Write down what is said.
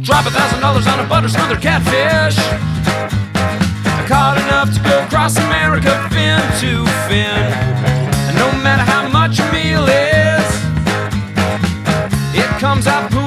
Drop $1,000 on a butter smothered catfish. I caught enough to go across America, fin to fin. And no matter how much a meal is, it comes out